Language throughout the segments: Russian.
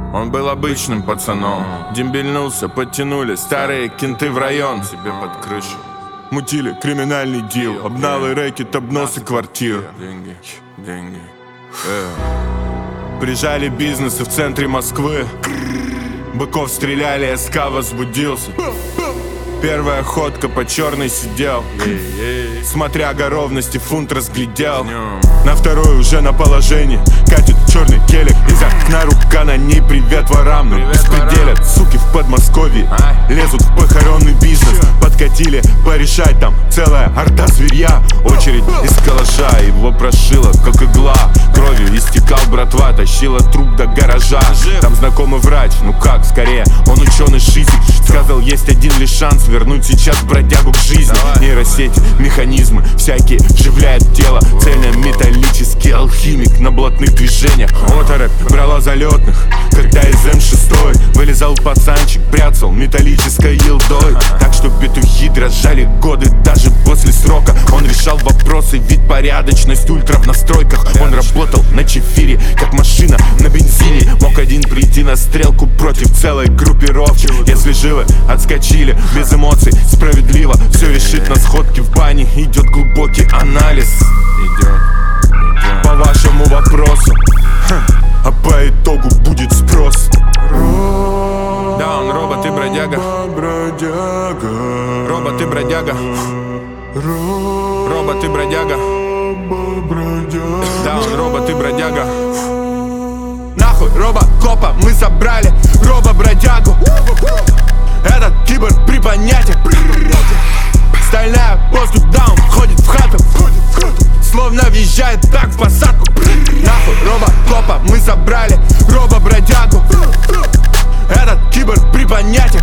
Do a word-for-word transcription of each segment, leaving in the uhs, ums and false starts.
Он был обычным пацаном, дембельнулся, подтянули старые кенты в район себе под крышу. Мутили криминальный дил, обналы, рэкет, обносы квартир. Деньги, деньги. Прижали бизнесы в центре Москвы. Быков стреляли, СК возбудился. Первая ходка по черной сидел, смотря ровности фунт разглядел. На второй уже на положении катит черный келик. Из окна рука на ней, привет ворам. Но беспределят, суки в Подмосковье, лезут в похоронный бизнес. Подкатили порешать, там целая орда зверья. Очередь из калаша, его прошила как игла. Кровью истекал братва, тащила труп до гаража. Там знакомый врач, ну как, скорее, он ученый шизик. Сказал, есть один лишь шанс вернуть сейчас бродягу к жизни. Нейросети, механизмы всякие вживляют в тело. Цельно-металлический алхимик на блатных движениях. Оторопь брала залетных, когда из эм шесть вылезал пацанчик, бряцал металлической елдой. Так что петухи дрожали годы даже после срока. Он решал вопросы, вид, порядочность, ультра в настройках. Он работал на чефире, как машина на бензине. Мог один прийти на стрелку против целой группировки. Если живы, отскочили без эмоций, справедливо все решит на сходке в бане. Идет глубокий анализ. Идет, идет. По вашему вопросу, ха, а по итогу будет спрос. Да, он робот и бродяга. Робот и бродяга. Робот и бродяга. Да, он робот и бродяга. Нахуй робокопа мы забрали робо-бродягу. Этот киборг при понятиях. Стальная воздух даун входит в хату, словно въезжает так в посадку. Нахуй робокопа мы забрали робо-бродягу. Этот киборг при понятиях.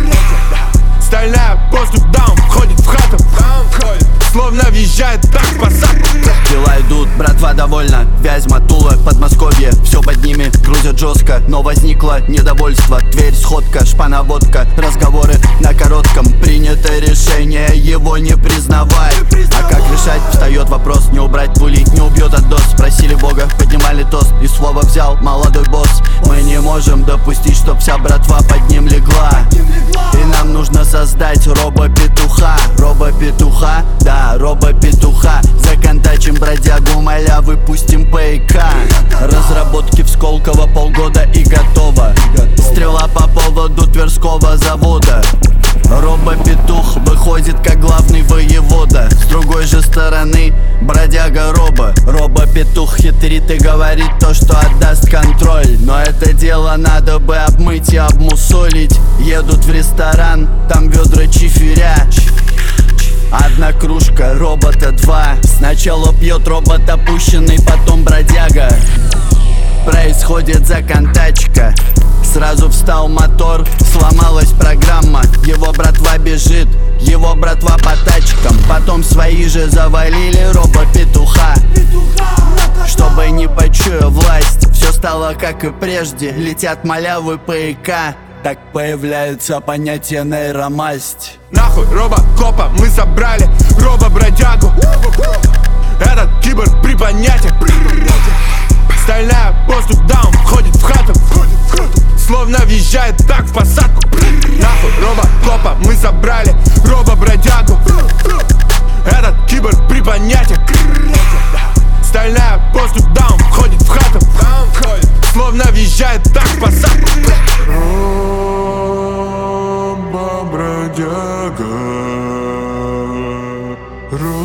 Стальная воздух даун входит в хату, словно въезжает так в посадку. Дела идут, братва довольна. Вязьма, Тула, Подмосковье, все под ними грузят жестко. Но возникло недовольство, дверь, сходка, шпана, водка. Разговоры на коротком, принято решение, его не признавай. А как решать? Встает вопрос, не убрать пули, не убьет от доз. Спросили Бога, поднимали тост, и слово взял молодой босс. Мы не можем допустить, чтоб вся братва под ним легла. И нам нужно создать робо-петуха. Робо-петуха, да, робо-петуха. Законтачим бродягу, моля, выпустим ПК. Разработки в Сколково полгода и готово. Стрела по поводу Тверского завода. Робо-петух выходит как главный воевода. С другой же стороны бродяга Робо. Робо-петух хитрит и говорит то, что отдаст контроль. Но это дело надо бы обмыть и обмусолить. Едут в ресторан, там ведра чифиря. Одна кружка, робота два. Сначала пьет робот опущенный, потом бродяга. Происходит законтачка. Сразу встал мотор, сломалась программа. Его братва бежит, его братва по тачкам. Потом свои же завалили робо-петуха. Чтобы не почуя власть, все стало как и прежде. Летят малявы ПК. Так появляется понятие нейромасть. Нахуй робокопа мы забрали робо-бродягу. Этот киборг при понятиях. Стальная воздух даун входит в хату, словно въезжает так в посадку. Нахуй робокопа мы забрали робо-бродягу. Этот киборг при понятиях. Стальная воздух даун входит в хату, словно въезжает так в посадку. Робо-бродяга.